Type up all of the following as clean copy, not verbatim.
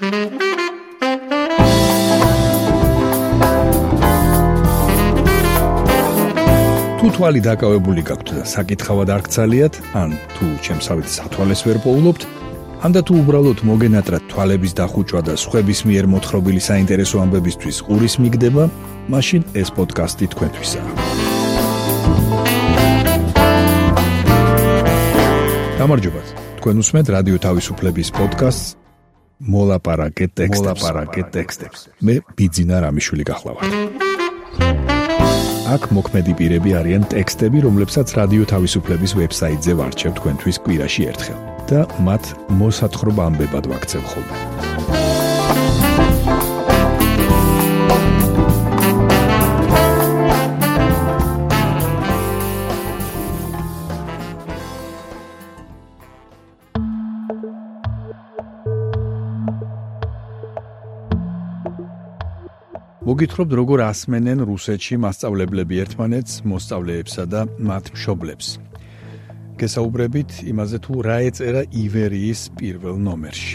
თუ თვალი დაკავებული გაქვთ და საკითხავად არ გცალიათ, ან თუ ჩემსავით სათვალეს ვერ პოულობთ, ან და თუ უბრალოდ მოგენატრათ თვალების დახუჭვა და სხვების მიერ მოთხრობილი საინტერესო ამბებისთვის ყურის მიგდება, მაშინ ეს პოდკასტი თქვენთვისაა. გამარჯობათ. თქვენ უსმენთ რადიო თავისუფლების პოდკასტს მოლაპარაკე ტექსტებს. მე ბიძინა რამიშვილი გახლავართ. აქ მოქმედი პირები არიან ტექსტები, რომლებსაც რადიო თავისუფლების ვებსაიტზე ვარჩევ თქვენთვის კვირაში ერთხელ და მათ მოსათხრობ ამბებად ვაქცევ ხოლმე. მოგითხრობთ, როგორ ასმენენ რუსეთში მასწავლებლები ერთმანეთს, მოსწავლეებსა და მათ მშობლებს. გესაუბრებით იმაზე, თუ რა ეწერა ივერიის პირველ ნომერში.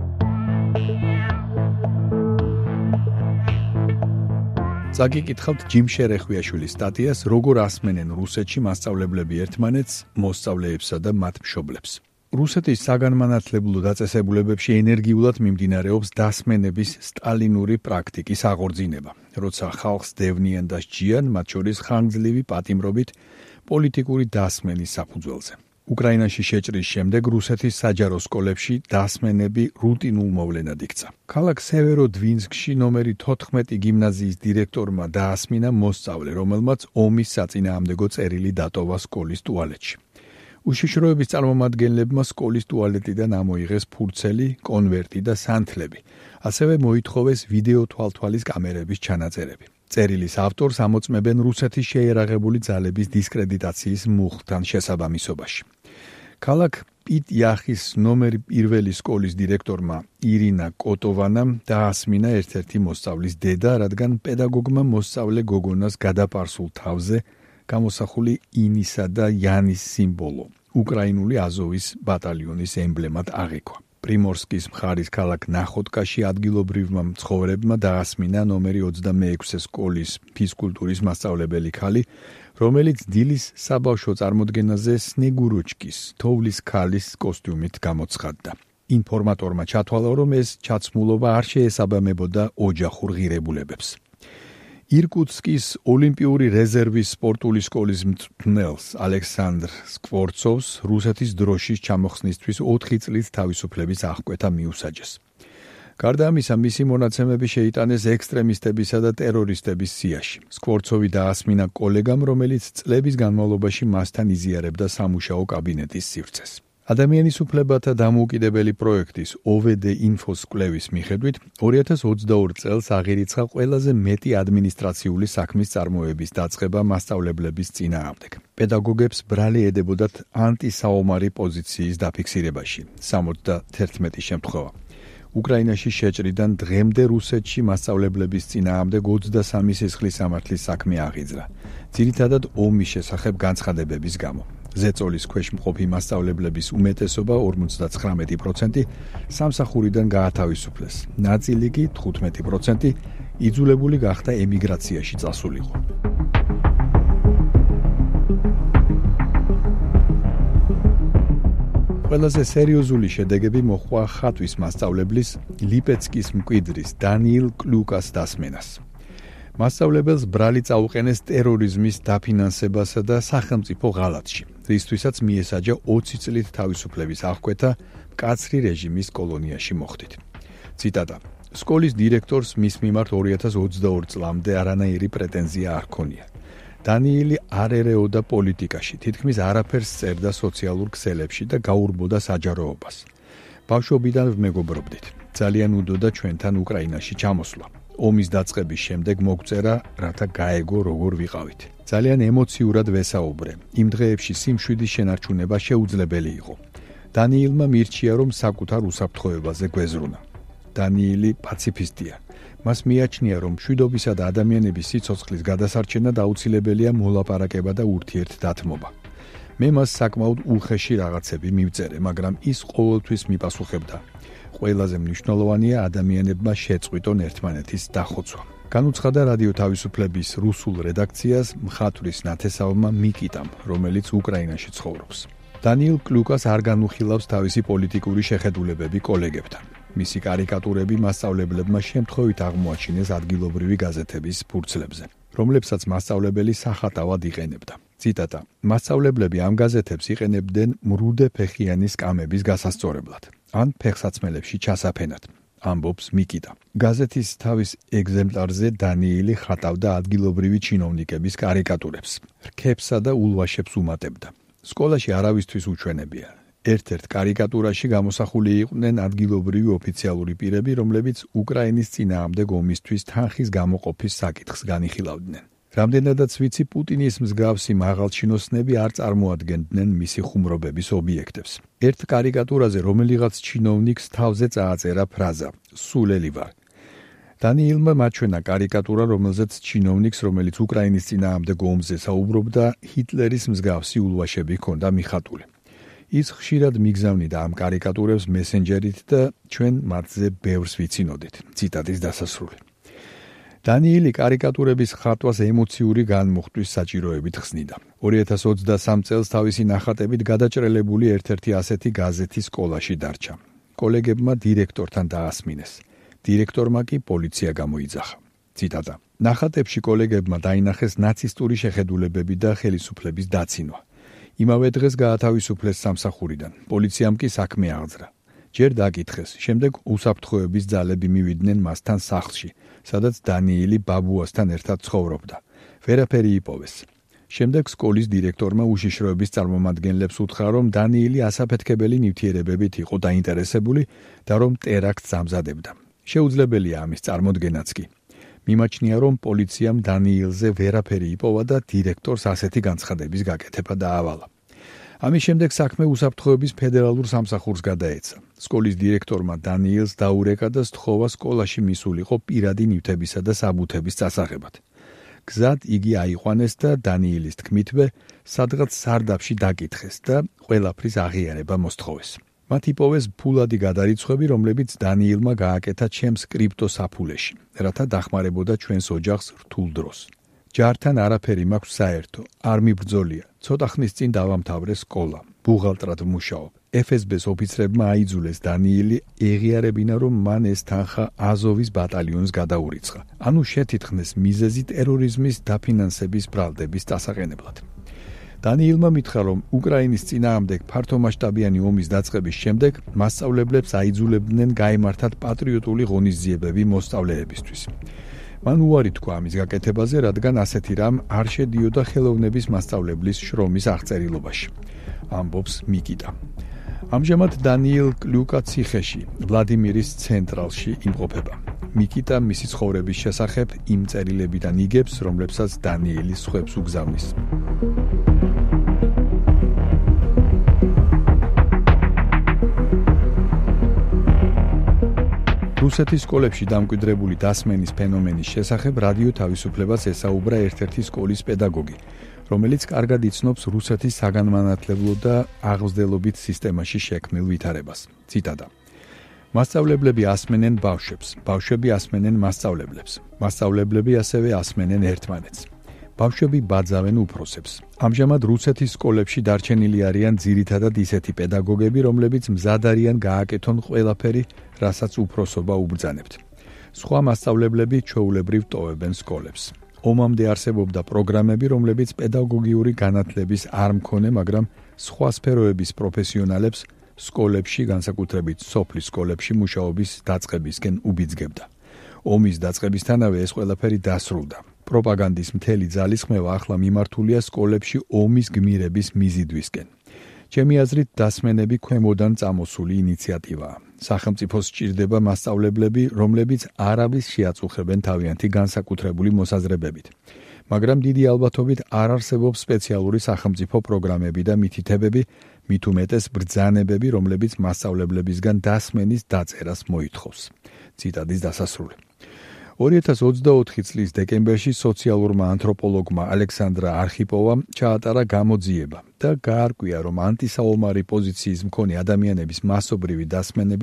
წაგიკითხავთ ჯიმ შერეხვიაშვილის სტატიას, როგორ ასმენენ რუსეთში მასწავლებლები ერთმანეთს, მოსწავლეებსა და მათ მშობლებს. რუსეთის საგანმანათლებლო დაწესებულებებში ენერგიულად მიმდინარეობს დასმენების სტალინური პრაქტიკის აღორძინება, როცა ხალხს დევნიან და სჯიან, მათ შორის ხანგრძლივი პატიმრობით პოლიტიკური დასმენის საფუძველზე. უკრაინაში შეჭრის შემდეგ რუსეთის საჯარო სკოლებში დასმენები რუტინულ მოვლენად იქცა. ქალაქ სევეროდვინსკში ნომერი 14 გიმნაზიის დირექტორმა დაასმინა მოსწავლე, რომელმაც ომის საწინააღმდეგო წერილი დატოვა სკოლის ტუალეტში. უშიშროების წარმომადგენლებმა სკოლის ტუალეტიდან ამოიღეს ფურცელი, კონვერტი და სანთლები. ასევე მოითხოვეს ვიდეო თვალთვალის კამერების ჩანაწერები. წერილის ავტორს ამოწმებენ რუსეთის შეიარაღებული ძალების დისკრედიტაციის მუხლთან შესაბამისობაში. ქალაქ პიტიახის ნომერი პირველი სკოლის დირექტორმა ირინა კოტოვანამ დაასმინა ერთ-ერთი მოსწავლის დედა, რადგან პედაგოგმა მოსწავლე გოგონას გადაპარსულ თავზე გამოსახული ინისა და იანის სიმბოლო, უკრაინული აზოვის ბატალიონის ემბლემად აღიქვა. პრიმორსკის მხარის ქალაქ ნახოტკაში ადგილობრივმა მცხოვრებმა დაასმინა ნომერი 26 სკოლის ფიზკულტურის მასწავლებელი ქალი, რომელიც დილის საბავშვო წარმოდგენაზე სნეგუროჩკის, თოვლის ქალის კოსტიუმით გამოცხადდა. ინფორმატორმა ჩათვალა, რომ ეს ჩაცმულობა არ შეესაბამებოდა ოჯახურ ღირებულებებს. ირკუტსკის ოლიმპიური რეზერვის სპორტული სკოლის მწვრთნელს ალექსანდრ სკვორცოვს რუსეთის დროშის ჩამოხსნისთვის 4 წლის თავისუფლების აღკვეთა მიუსაჯეს. გარდა ამისა, მისი მონაცემები შეიტანეს ექსტრემისტებისა და ტერორისტების სიაში. სკვორცოვი დაასმინა კოლეგამ, რომელიც წლების განმავლობაში მასთან იზიარებდა სამუშაო კაბინეტის სივრცეს. ადამიანის უფლებათა დამოუკიდებელი პროექტის OVD ინფოს კვლევის მიხედვით 2022 წელს აღირიცხა ყველაზე მეტი ადმინისტრაციული საქმის წარმოების დაწყება მასწავლებლების წინააღმდეგ. პედაგოგებს ბრალი ედებოდათ ანტისაომარი პოზიციის დაფიქსირებაში, 71 შემთხვევა. უკრაინაში შეჭრიდან დღემდე რუსეთში მასწავლებლების წინააღმდეგ 23 სისხლის სამართლის საქმე აღიძრა, ძირითადად ომის შესახებ განცხადებების გამო. ზეწოლის ქვეშ მყოფი მასწავლებლების უმეტესობა 59% სამსახურიდან გაათავისუფლეს. ნაწილი კი 15% იძულებული გახდა ემიგრაციაში წასულიყო. ყველაზე სერიოზული შედეგები მოჰყვა ხატვის მასწავლებლის ლიპეცკის მკვიდრის დანიილ კლუკას დასმენას. მასწავლებელს ბრალი წაუყენეს ტერორიზმის დაფინანსებასა და სახელმწიფო ღალატში, რისთვისაც მიესაჯა 20 წლით თავისუფლების აღკვეთა მკაცრი რეჟიმის კოლონიაში მოხდით. ციტატა: სკოლის დირექტორს მის მიმართ 2022 წლამდე არანაირი პრეტენზია არ ჰქონია. დანიილი არ ერეოდა პოლიტიკაში, თითქმის არაფერს წერდა სოციალურ ქსელებში და გაურბოდა საჯაროობას. ბავშვობიდან ვმეგობრობდით. ძალიან უდოდა ჩვენთან უკრაინაში ჩამოსვლა. ომის დაწყების შემდეგ მოგწერა, რათა გაეგო როგორ ვიყავით. ძალიან ემოციურად ვესაუბრე. იმ დღეებში სიმშვიდის შენარჩუნება შეუძლებელი იყო. დანიილმა მირჩია, რომ საკუთარ უსაფრთხოებაზე გვეზრუნა. დანიილი პაციფისტია. მას მიაჩნია, რომ მშვიდობისა და ადამიანების სიცოცხლის გადასარჩენა აუცილებელია მოლაპარაკება და ურთიერთდათმობა. მე მას საკმაოდ უხეში რაღაცები მივწერე, მაგრამ ის ყოველთვის მიპასუხებდა. ყველაზე მნიშვნელოვანია ადამიანებმა შეწყვიტონ ერთმანეთის დახოცვა. განუცხადა რადიო თავისუფლების რუსულ რედაქციას მხატვრის ნათესავმა მიკიტამ, რომელიც უკრაინაში ცხოვრობს. დანიილ კლუკას არ განუხილავს თავისი პოლიტიკური შეხედულებები კოლეგებთან. მისი კარიკატურები მასწავლებლებმა შემთხვევით აღმოაჩინეს ადგილობრივი გაზეთების ფურცლებზე, რომლებსაც მასწავლებელი სახატავად იყენებდა. ციტატა: მასწავლებლები ამ გაზეთებს იყენებდნენ მრუდე ფეხიანი სკამების გასასწორებლად, ან ფეხსაცმელებში ჩასაფენად, ამბობს მიკიტა. გაზეთის თავის ეგზემპლარზე დანიილი ხატავდა ადგილობრივი ჩინოვნიკების კარიკატურებს, რქებსა და ულვაშებს უმატებდა. სკოლაში არავისთვის უჩვენებია. ერთ-ერთ კარიკატურაში გამოსახული იყვნენ ადგილობრივი ოფიციალური პირები, რომლებიც უკრაინის წინააღმდეგ ომისთვის თანხის გამოყოფის საკითხს განიხილავდნენ. რამდენადაც ვიცი, პუტინის მსგავსი მაღალჩინოსნები არ წარმოადგენდნენ მისი ხუმრობების ობიექტებს. ერთ კარიკატურაზე რომელიღაც ჩინოვნიკს თავზე წააწერა ფრაზა „სულელი ვარ“. დანიილმა მაჩვენა კარიკატურა, რომელზეც ჩინოვნიკს, რომელიც უკრაინის წინააღმდეგ ომზე საუბრობდა, ჰიტლერის მსგავსი ულვაშები ჰქონდა მიხატული. ის ხშირად მიგზავნიდა ამ კარიკატურებს მესენჯერით და ჩვენ მათზე ბევრს ვიცინოდით. ციტატის დასასრული. დანიილი კარიკატურების ხატვას ემოციური განმუხტვის საჭიროებით ხსნიდა. 2023 წელს თავისი ნახატებით გადაჭრელებული ერთ-ერთი ასეთი გაზეთი სკოლაში დარჩა. კოლეგებმა დირექტორთან დაასმინეს. დირექტორმა კი პოლიცია გამოიძახა. ციტატა: ნახატებში კოლეგებმა დაინახეს ნაცისტური შეხედულებები და ხელისუფლების დაცინვა. იმავე დღეს გაათავისუფლეს სამსახურიდან. პოლიციამ კი საქმე აღძრა. ჯერ დაკითხეს, შემდეგ უსაფრთხოების ძალები მივიდნენ მასთან სახლში, სადაც დანიილი ბაბუასთან ერთად ცხოვრობდა. ვერაფერი იპოვეს. შემდეგ სკოლის დირექტორმა უშიშროების წარმომადგენლებს უთხრა, რომ დანიილი ასაფეთქებელი ნივთიერებებით იყო დაინტერესებული და რომ ტერაქტს ამზადებდა. შეუძლებელია ამის წარმოდგენაც კი. მიმაჩნია, რომ პოლიციამ დანიილზე ვერაფერი იპოვა და დირექტორს ასეთი განცხადების გაკეთება დაავალა. ამის შემდეგ საქმე უსაფრთხოების ფედერალურ სამსახურს გადაეცა. სკოლის დირექტორმა დანიილს დაურეკა და სთხოვა სკოლაში მისულიყო პირადი ნივთებისა და საბუთების წასაღებად. გზად იგი აიყვანეს და დანიილის თქმითვე სადღაც სარდაფში დაკითხეს და ყველაფრის აღიარება მოსთხოვეს. მათ იპოვეს ფულადი გადარიცხვები, რომლებიც დანიილმა გააკეთა ჩემს კრიპტოსაფულეში, რათა დახმარებოდა ჩვენს ოჯახს რთულ დროს. ჯართან არაფერი მაქვს საერთო, არ მიბრძოლია. ცოტა ხნის წინ დავამთავრე სკოლა, ბუღალტრად ვმუშაობ. FSB-ს ოფიცრებმა აიძულეს დანიილი ეღიარებინა, რომ მან ეს თანხა აზოვის ბატალიონს გადაურიცხა. ანუ შეთითხნეს მიზეზი ტერორიზმის დაფინანსების ბრალდების დასაყენებლად. დანიილმა მითხრა, რომ უკრაინის წინააღმდეგ ფართომასშტაბიანი ომის დაწყების შემდეგ მასწავლებლებს აიძულებდნენ გაემართათ პატრიოტული ღონისძიებები მოსწავლეებისთვის. მან უარი თქვა ამის გაკეთებაზე, რადგან ასეთი რამ არ შედიოდა ხელოვნების მასწავლებლის შრომის აღწერილობაში, ამბობს მიკიტა. ამჟამად დანიილ კლუკა ციხეში, ვლადიმირის ცენტრალში იმყოფება. მიკიტა მისი ცხოვრების შესახებ იმ წერილებიდან იგებს, რომლებსაც დანიილი სხვებს უგზავნის. რუსეთის სკოლებში დამკვიდრებული დასმენის ფენომენის შესახებ რადიო თავისუფლებას ესაუბრა ერთ-ერთი სკოლის პედაგოგი, რომელიც კარგად იცნობს რუსეთის საგანმანათლებლო და აღმზრდელობით სისტემაში შექმნილ ვითარებას. ციტატა: მასწავლებლები ასმენენ ბავშვებს, ბავშვები ასმენენ მასწავლებლებს, მასწავლებლები ასევე ასმენენ ერთმანეთს. ბავშვები ბაძავენ უფროსებს. ამჟამად რუსეთის სკოლებში დარჩენილი არიან ძირითადად ისეთი პედაგოგები, რომლებიც მზად არიან გააკეთონ ყველაფერი, რასაც უფროსობა უბრძანებთ. სხვა მასწავლებლები ჩვეულებრივ ტოვებენ სკოლებს. ომამდე არსებობდა პროგრამები, რომლებიც პედაგოგიური განათლების არ მქონე, მაგრამ სხვა სფეროების პროფესიონალებს სკოლებში, განსაკუთრებით სოფლის სკოლებში მუშაობის დაწყებისკენ უბიძგებდა. ომის დაწყებისთანავე ეს ყველაფერი დასრულდა. პროპაგანდის მთელი ძალისხმევა ახლა მიმართულია სკოლებში ომის გმირების მიზიდვისკენ. ჩემი აზრით, დასმენები ქვემოდან წამოსული ინიციატივაა. სახელმწიფოს სჭირდება მასწავლებლები, რომლებიც არავის შეაწუხებენ თავიანთი განსაკუთრებული მოსაზრებებით. მაგრამ დიდი ალბათობით არ არსებობს სპეციალური სახელმწიფო პროგრამები და მითითებები, მით უმეტეს ბრძანებები, რომლებიც მასწავლებლებისგან დასმენის დაწერას მოითხოვს. ციტატის დასასრული. 2024 წლის დეკემბერში სოციალურმა ანთროპოლოგმა ალექსანდრა არხიპოვამ ჩაატარა გამოძიება და გაარკვია, რომ ანტისაომარი პოზიციის მქონე ადამიანების მასობრივი დასმენებით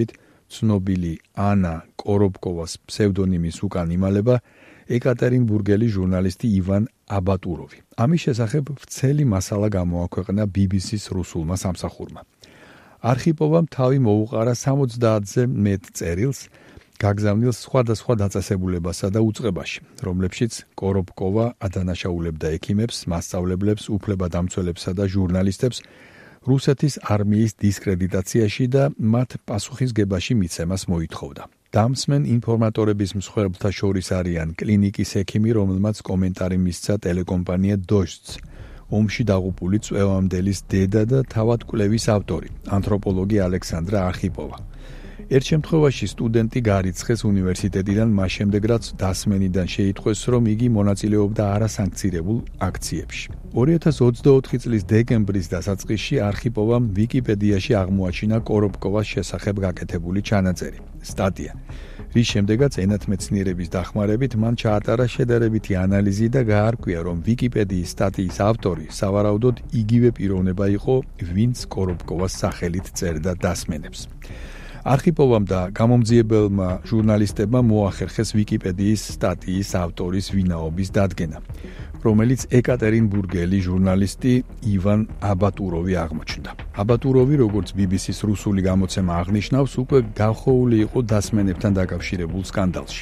ცნობილი ანა კორობკოვას ფსევდონიმის უკან იმალება ეკატერინბურგელი ჟურნალისტი ივან აბატუროვი. ამის შესახებ ვრცელი მასალა გამოაქვეყნა BBC-ს რუსულმა სამსახურმა. არხიპოვამ თავი მოუყარა 70-ზე მეტ წერილს, გაგზავნილ სხვადასხვა დაწესებულებასა და უწყებაში, რომლებშიც კორობკოვა ადანაშაულებდა ექიმებს, მასწავლებლებს, უფლებადამცველებსა და ჟურნალისტებს რუსეთის არმიის დისკრედიტაციაში და მათ პასუხისგებაში მიცემას მოითხოვდა. დამსმენ ინფორმატორების მსხვერპლთა შორის არიან კლინიკის ექიმი, რომელმაც კომენტარი მისცა ტელეკომპანია დოჟდს, ომში დაღუპული წვევამდელის დედა და თავად კვლევის ავტორი, ანთროპოლოგი ალექსანდრა არხიპოვა. ერთ შემთხვევაში სტუდენტი გარიცხეს უნივერსიტეტიდან მას შემდეგ, რაც დასმენიდან შეიტყვეს, რომ იგი მონაწილეობდა არასანქცირებულ აქციებში. 2024 წლის დეკემბრის დასაწყისში არხიპოვამ ვიკიპედიაში აღმოაჩინა კორობკოვას შესახებ გაკეთებული ჩანაწერი, სტატია, რის შემდეგაც ენათმეცნიერების დახმარებით მან ჩაატარა შედარებითი ანალიზი და გაარკვია, რომ ვიკიპედიის სტატიის ავტორი სავარაუდოდ იგივე პიროვნება იყო, ვინც კორობკოვას სახელით წერდა დასმენებს. არხიპოვამ და გამომძიებელმა ჟურნალისტებმა მოახერხეს ვიკიპედიის სტატიის ავტორის ვინაობის დადგენა, რომელიც ეკატერინბურგელი ჟურნალისტი ივან აბატუროვი აღმოჩნდა. აბატუროვი, როგორც BBC-ს რუსული გამოცემა აღნიშნავს, უკვე გავხოული იყო დასმენებთან დაკავშირებულ სკანდალში.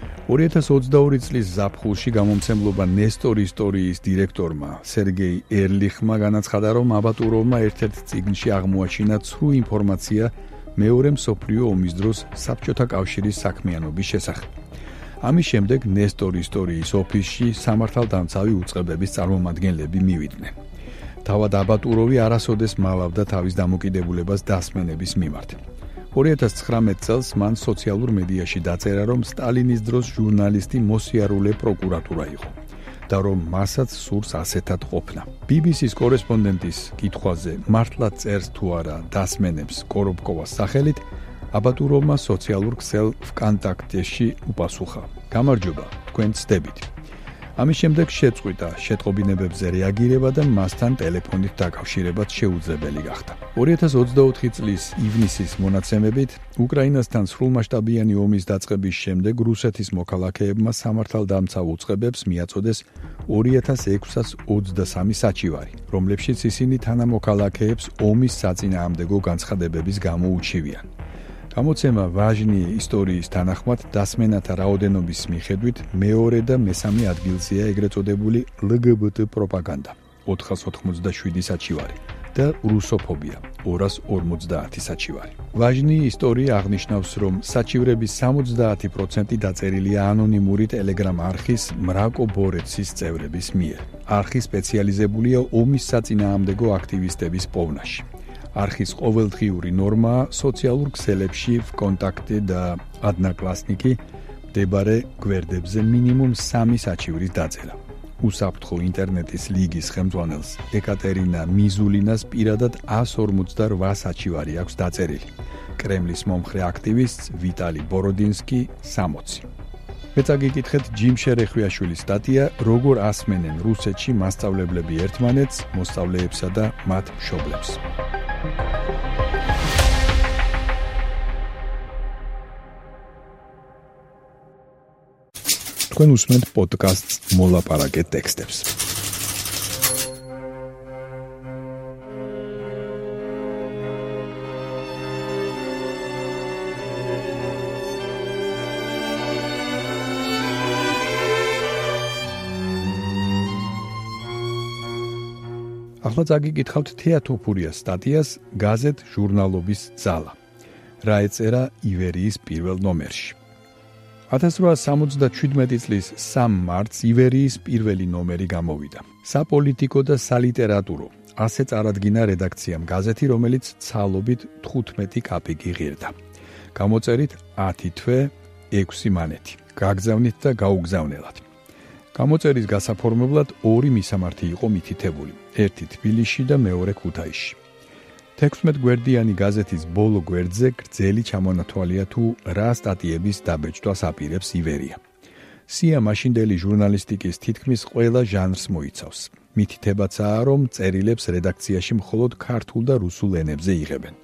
2022 წლის ზაფხულში გამომცემლობა ნესტორ ისტორიის დირექტორმა სერგეი ერლიხმა განაცხადა, რომ აბატუროვმა ერთ-ერთ წიგნში აღმოაჩინა ცრუ ინფორმაცია მეორე მსოფლიო ომის დროს საბჭოთა კავშირის საქმიანობის შესახებ. ამის შემდეგ ნესტორ ისტორიის ოფისში სამართალდამცავი უწყებების წარმომადგენლები მივიდნენ. თავად აბატუროვი არასოდეს მალავდა თავის დამოკიდებულებას დასმენების მიმართ. 2019 წელს მან სოციალურ მედიაში დაწერა, რომ სტალინის დროს ჟურნალისტი მოსიარულე პროკურატურა იყო და რომ მასაც სურს ასეთად ყოფნა. BBC-ს კორესპონდენტის კითხვაზე მართლა წერს თუ არა დასმენებს კორობკოვას სახელით, აბატუროვმა სოციალურ ქსელ ვკონტაქტეში უპასუხა: გამარჯობა, თქვენ ცდებით. ამის შემდეგ შეწყვიტა შეტყობინებებზე რეაგირება და მასთან ტელეფონით დაკავშირებაც შეუძლებელი გახდა. 2024 წლის ივნისის მონაცემებით, უკრაინასთან სრულმასშტაბიანი ომის დაწყების შემდეგ რუსეთის მოქალაქეებმა სამართალდამცავ უწყებებს მიაწოდეს 2623 საჩივარი, რომლებშიც ისინი თანამოქალაქეებს ომის საწინააღმდეგო განცხადებების გამო უჩივიან. გამოცემა ვაჟნი ისტორიის თანახმად დასმენათა რაოდენობის მიხედვით მეორე და მესამე ადგილზეა ეგრეთ წოდებული LGBT პროპაგანდა 487 საჩივარი და რუსოფობია 250 საჩივარი. ვაჟნი ისტორია აღნიშნავს, რომ საჩივრების 70% დაწერილია ანონიმური ტელეგრამ არხის მრაკო ბორეცის წევრების მიერ. არხი სპეციალიზებულია ომის საწინააღმდეგო აქტივისტების პოვნაში. არხის ყოველდღიური ნორმაა სოციალურ ქსელებში ვკონტაქტე და ადნაკლასნიკი მდებარე გვერდებზე მინიმუმ 3 საჩივრის დაწერა. უსაფრთხო ინტერნეტის ლიგის ხელმძღვანელს ეკატერინა მიზულინას პირადად 158 საჩივარი აქვს დაწერილი. კრემლის მომხრე აქტივისტს ვიტალი ბოროდინსკი 60. მეც აგიკითხეთ ჯიმ შერეხვიაშვილის სტატია როგორ ასმენენ რუსეთში მასწავლებლები ერთმანეთს, მოსწავლეებსა და მათ მშობლებს. თქვენ უსმენთ პოდკასტს მოლაპარაკე ტექსტებს. ახლა წაგიკითხავთ თეატოფურიას სტატიას გაზეთ ჟურნალობის ძალა. რა ეწერა ივერიის პირველ ნომერში. 1877 წლის 3 მარტს ივერიის პირველი ნომერი გამოვიდა. საპოლიტიკო და სალიტერატურო. ასე წარადგინა რედაქციამ გაზეთი, რომელიც ცალობით 15 კაპიკი ღირდა. გამოწერით 10 თვე 6 მანეთი. გაგზავნით და გაუგზავნელად. გამოწერის გასაფორმებლად 2 მისამართი იყო მითითებული, ერთი თბილისში და მეორე ქუთაისში. 16 გვერდიანი გაზეთის ბოლო გვერდზე გრძელი ჩამონათვალია თუ რა სტატიების დაბეჭდვას აპირებს ივერია. სია მაშინდელი ჟურნალისტიკის თითქმის ყველა ჟანრს მოიცავს. მითითებაცაა, რომ წერილებს რედაქციაში მხოლოდ ქართულ და რუსულ ენებზე იღებენ.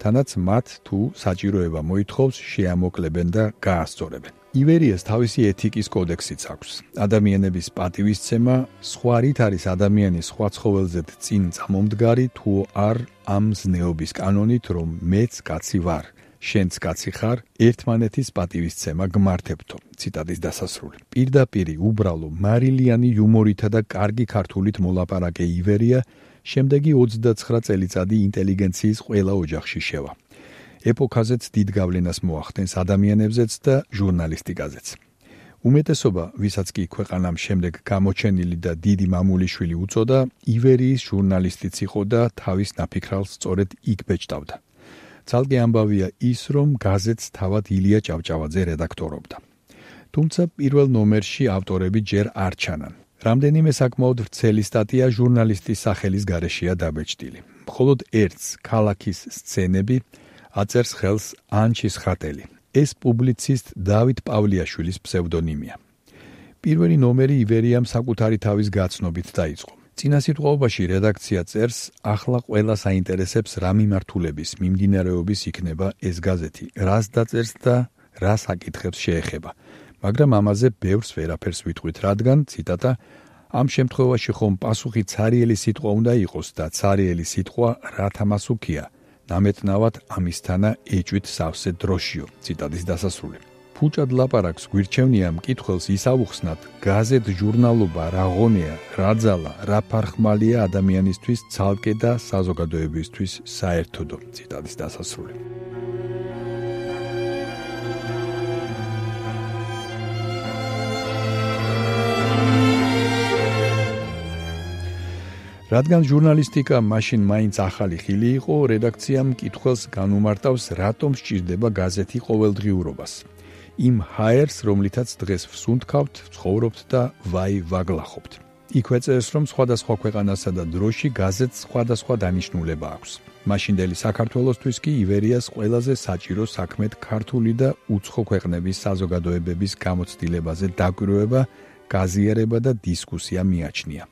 თანაც მათ თუ საჭიროება მოითხოვს, შეამოკლებენ და გაასწორებენ. ივერიას თავისი ეთიკის კოდექსიც აქვს. ადამიანების პატივისცემა, სხვა რით არის ადამიანის სხვა ცხოველზე წინ წამომდგარი თუ არ ამ ზნეობის კანონით, რომ მეც კაცი ვარ, შენც კაცი ხარ, ერთმანეთის პატივისცემა გმართებთო. ციტატის დასასრული. პირდაპირი უბრალო მარილიანი იუმორითა და კარგი ქართულით მოლაპარაკე ივერია შემდეგი 29 წელიწადი ინტელიგენციის ყველა ოჯახში შევა. ეპოქაზეც დიდ გავლენას მოახდენს ადამიანებზეც და ჟურნალისტიკაზეც. უმეტესობა, ვისაც კი ქვეყანამ შემდეგ გამოჩენილი და დიდი მამულიშვილი უწოდა, ივერიის ჟურნალისტიც იყო და თავის ნაფიქრალს სწორედ იქ ბეჭდავდა. ცალკე ამბავია ის, რომ გაზეთს თავად ილია ჭავჭავაძე რედაქტორობდა. თუმცა პირველ ნომერში ავტორები ჯერ არ ჩანან. რამდენიმე საკმაოდ ვრცელი სტატია ჟურნალისტის სახელის გარეშეა დაბეჭდილი. მხოლოდ ერთს, ქალაქის სცენები, აწერს ხელს ანჩის ხატელი. ეს პუბლიცისტ დავით პავლიაშვილის ფსევდონიმია. პირველი ნომერი ივერიამ საკუთარი თავის გაცნობით დაიწყო. წინასიტყვაობაში რედაქცია წერს, ახლა ყველა საინტერესებს რა მიმართულების, მიმდინარეობის იქნება ეს გაზეთი, რას დაწერს და რა საკითხებს შეეხება. მაგრამ ამაზე ბევრს ვერაფერს ვიტყვით, რადგან, ციტატა, ამ შემთხვევაში ხომ პასუხი ცარიელი სიტყვა უნდა იყოს და ცარიელი სიტყვა რა თამასუქია, ნამეტნავად ამისთანა ეჭვით სავსე დროშიო, ციტატის დასასრული. ფუჭად ლაპარაკს გვირჩევნია მკითხველს ისაუხსნათ, გაზეთ ჟურნალობა რა ღონეა, რა ძალა, რა ფარხმალია ადამიანისთვის ცალკე და საზოგადოებისთვის საერთოდო, ციტატის დასასრული. რადგან ჟურნალისტიკა მაშინ მაინც ახალი ხილი იყო, რედაქციამ მკითხველს განუმარტავს, რატომ სჭირდება გაზეთი ყოველდღიურობას. იმ ჰაერს, რომლითაც დღეს ვსუნთქავთ, ცხოვრობთ და ვაი ვაგლახობთ. იქვე წერს, რომ სხვადასხვა ქვეყანასა და დროში გაზეთს სხვადასხვა დანიშნულება აქვს. მაშინდელი საქართველოსთვის კი ივერიას ყველაზე საჭირო საქმედ ქართული და უცხო ქვეყნების საზოგადოებების გამოცდილებაზე დაკვირვება, გაზიარება და დისკუსია მიაჩნია.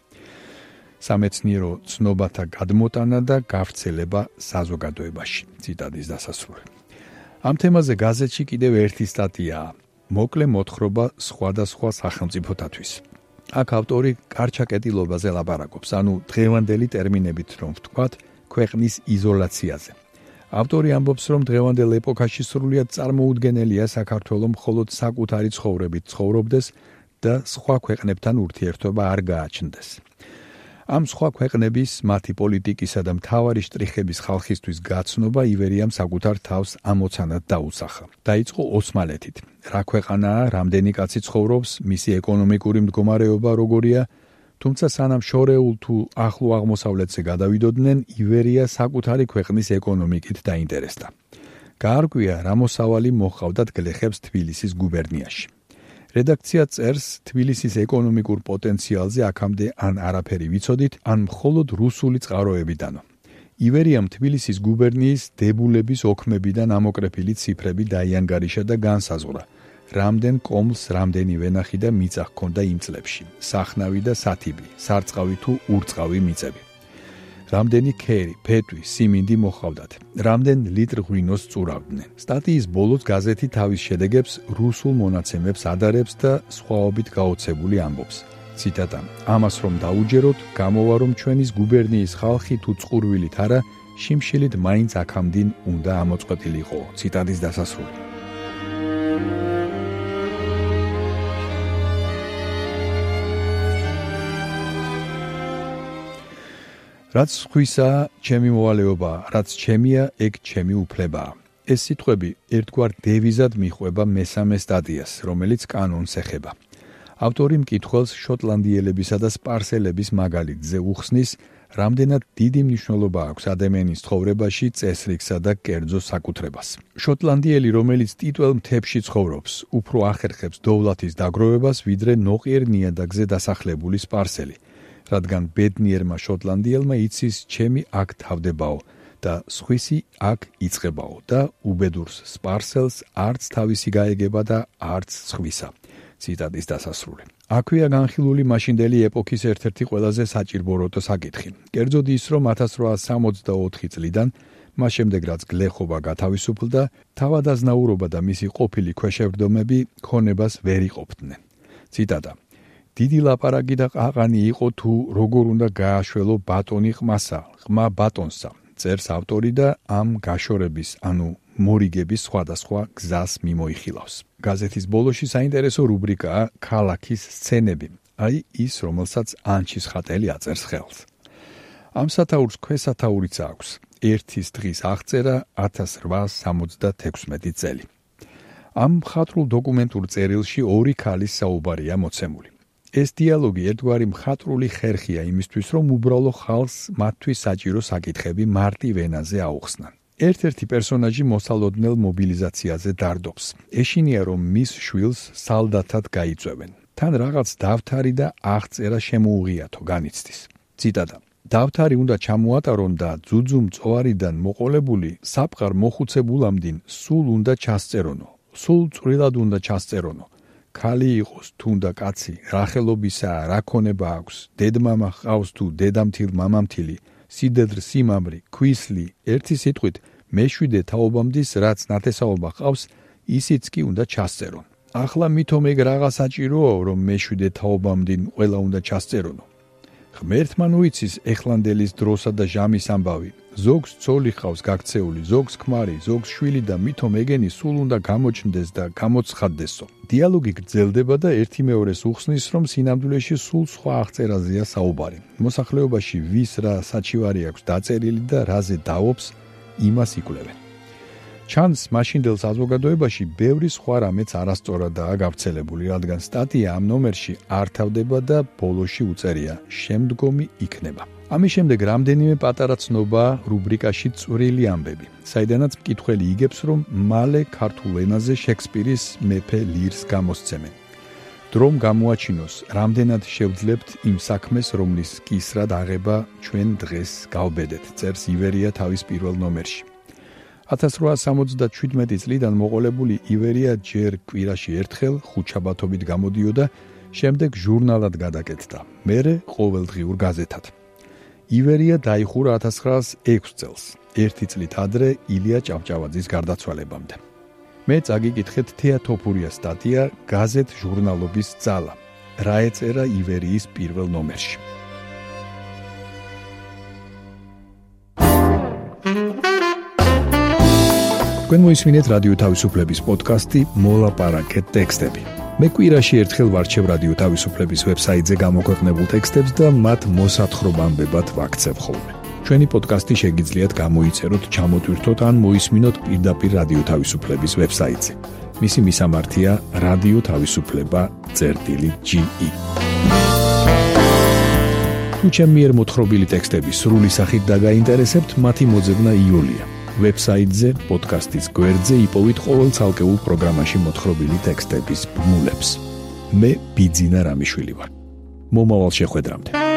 სამეცნიერო ცნობათა გადმოტანა და გავრცელება საზოგადოებაში. ციტატის დასასრული. ამ თემაზე გაზეთში კიდევ ერთი სტატიაა. მოკლე მოთხრობა სხვადასხვა სახელმწიფოთათვის. აქ ავტორი კარჩაკეტილობაზე ლაპარაკობს, ანუ დღევანდელი ტერმინებით რომ ვთქვათ, ქვეყნის იზოლაციაზე. ავტორი ამბობს, რომ დღევანდელ ეპოქაში სრულიად წარმოუდგენელია საქართველოს მხოლოდ საკუთარი ცხოვრებით ცხოვრობდეს და სხვა ქვეყნებთან ურთიერთობა არ გააჩნდეს. ამ სხვა ქვეყნების, მათი პოლიტიკისა და მთავარი შტრიხების ხალხისთვის გაცნობა ივერიამ საკუთარ თავს ამოცანად დაუსახა. დაიწყო ოსმალეთით. რა ქვეყანაა, რამდენი კაცი ცხოვრობს, მისი ეკონომიკური მდგომარეობა როგორია, თუმცა სანამ შორეულ თუ ახლო აღმოსავლეთზე გადავიდოდნენ, ივერია საკუთარი ქვეყნის ეკონომიკით დაინტერესდა. გაარკვია, რა მოსავალი მოჰყავდათ გლეხებს თბილისის გუბერნიაში. რედაქცია წერს, თბილისის ეკონომიკურ პოტენციალზე აქამდე ან არაფერი ვიცოდით, ან მხოლოდ რუსული წყაროებიდანო. ივერიამ თბილისის გუბერნიის დებულების ოქმებიდან ამოკრეფილი ციფრები დაიანგარიშა და განსაზღვრა, რამდენ კომლს რამდენი ვენახი და მიწა ჰქონდა იმ წლებში, სახნავი და სათიბი, სარწყავი თუ ურწყავი მიწები. რამდენი ქერი, ფეტვი, სიმინდი მოჰყავდათ, რამდენ ლიტრ ღვინოს წურავდნენ. სტატიის ბოლოს გაზეთი თავის შედეგებს რუსულ მონაცემებს ადარებს და სხვაობით გაოცებული ამბობს. ციტატა: ამას რომ დაუჯეროთ, გამოვა რომ ჩვენის გუბერნიის ხალხი თუ წყურვილით არა, შიმშილით მაინც აქამდინ უნდა ამოწყვეტილიყო. ციტატის დასასრული. რაც სხვისა, ჩემი მოვალეობა, რაც ჩემია, ეგ ჩემი უფლებაა. ეს სიტყვები ერთგვარ დევიზად მიჰყვება მესამე სტატიას, რომელიც კანონს ეხება. ავტორი მკითხველს შოტლანდიელებისა და სპარსელების მაგალითზე უხსნის, რამდენად დიდი მნიშვნელობა აქვს ადამიანის ცხოვრებაში წესრიგსა და კერძო საკუთრებას. შოტლანდიელი, რომელიც ტიტველ მთებში ცხოვრობს, უფრო ახერხებს დოვლათის დაგროვებას, ვიდრე ნოყიერ ნიადაგზე დასახლებული სპარსელი. რადგან ბედნიერმა შოტლანდიელმა იცის, ჩემი აქ თავდებაო და სხვისი აქ იწყებაო და უბედურს სპარსელს არც თავისი გაეგება და არც სხვისა. ციტატის დასასრული. აქვეა განხილული მაშინდელი ეპოქის ერთ-ერთი ყველაზე საჭირბოროტო საკითხი. კერძოდ ის, რომ 1864 წლიდან მას შემდეგ რაც გლეხობა გათავისუფლდა, თავადაზნაურობა და მისი ყოფილი ქვეშევრდომები ქონებას ვერ იყოფდნენ. ციტატა: დიდი ლაპარაკი და ყაყანი იყო თუ როგორ უნდა გააშველო ბატონი ყმასა, ყმა ბატონსა, წერს ავტორი და ამ გაშორების, ანუ მორიგების სხვადასხვა გზას მიმოიხილავს. გაზეთის ბოლოში საინტერესო რუბრიკაა ქალაქის სცენები, აი ის, რომელსაც ანჩის ხატელი აწერს ხელს. ამ სათაურს ქვესათაურიც აქვს, ერთის დღის აღწერა 1876 წელი. ამ მხატვრულ დოკუმენტურ წერილში ორი ქალის საუბარია მოცემული. ეს დიალოგი ერთგვარი მხატვრული ხერხია იმისთვის, რომ უბრალო ხალხს მათთვის საჭირო საკითხები მარტივ ენაზე აუხსნან. ერთ-ერთი პერსონაჟი მოსალოდნელ მობილიზაციაზე დარდობს. ეშინია, რომ მის შვილს სალდათად გაიწვევენ. თან რაღაც დავთარი და აღწერა შემოუღიათო განიცდის. ციტატა: დავთარი უნდა ჩამოატარონ და ძუძუ მწვარიდან მოყოლებული საფყარ მოხუცებულამდინ სულ უნდა ჩასწერონო. სულ წვრილად უნდა ჩასწერონო. ქალი იყოს თუნდა კაცი, რა ხელობისაა, რა ქონება აქვს, დედმამა ჰყავს თუ დედამთილ მამამთილი, სიდედრ სიმამრი, ქვისლი, ერთი სიტყვით, მეშვიდე თაობამდის, რაც ნათესაობა ჰყავს, ისიც კი უნდა ჩასწერონ. ახლა მითომ ეგ რაღა საჭიროა, რომ მეშვიდე თაობამდინ ყველა უნდა ჩასწერონო. ღმერთმა ნუიცის ეხლანდელის დროსა და ჟამის ამბავი. ზოგს ცოლი ჰყავს გაქცეული, ზოგს ქმარი, ზოგს შვილი და მითომ ეგენი სულ უნდა გამოჩნდეს და გამოცხადდესო. დიალოგი გრძელდება და ერთი მეორეს უხსნის, რომ სინამდვილეში სულ სხვა აღწერაზეა საუბარი. მოსახლეობაში ვის რა საჩივარი აქვს დაწერილი და რაზე დაობს, იმას იკვლევენ. ჩანს მაშინდელ საზოგადოებაში ბევრი სხვა რამეც არასწორადაა გავრცელებული, რადგან სტატია ამ ნომერში არ თავდება და ბოლოში უწერია შემდგომი იქნება. ამის შემდეგ რამდენიმე პატარა ცნობა რუბრიკაში წვრილი ამბები, საიდანაც მკითხველი იგებს, რომ მალე ქართულ ენაზე შექსპირის მეფე ლირს გამოსცემენ. დრომ გამოაჩინოს, რამდენად შევძლებთ იმ საქმეს, რომლის კისრად აღება ჩვენ დღეს გავბედეთ, წერს ივერია თავის პირველ ნომერში. 1877 წლიდან მოყოლებული ივერია ჯერ კვირაში ერთხელ ხუთშაბათობით გამოდიოდა, შემდეგ ჟურნალად გადაკეთდა, მერე ყოველდღიურ გაზეთად. ივერია დაიხურა 1906 წელს, ერთი წლით ადრე ილია ჭავჭავაძის გარდაცვალებამდე. მე წაგიკითხეთ თეატოფურია სტატია გაზეთ ჟურნალობის ძალა, რა ეწერა ივერიის პირველ ნომერში. თქვენ მოისმინეთ რადიო თავისუფლების პოდკასტი მოლაპარაკეთ ტექსტები. მე კვირაში ერთხელ ვარჩევ რადიო თავისუფლების ვებსაიტზე გამოქვეყნებულ ტექსტებს და მათ მოსათხრობამდებად ვაქცევ ხოლმე. ჩვენი პოდკასტი შეგიძლიათ გამოიწეროთ, ჩამოტვირთოთ ან მოისმინოთ პირდაპირ რადიო თავისუფლების ვებსაიტზე. მისი მისამართია რადიო თავისუფლება.ge. თუ ჩემი მიერ მოთხრობილი ტექსტები სრული სახით დაგაინტერესებთ, მათი მოძებნა იოლია. ვებსაიტზე, პოდკასტის გვერდზე იპოვით ყოველ ცალკეულ პროგრამაში მოთხრობილი ტექსტების ბმულებს. მე ბიძინა რამიშვილი ვარ. მომავალ შეხვედრამდე.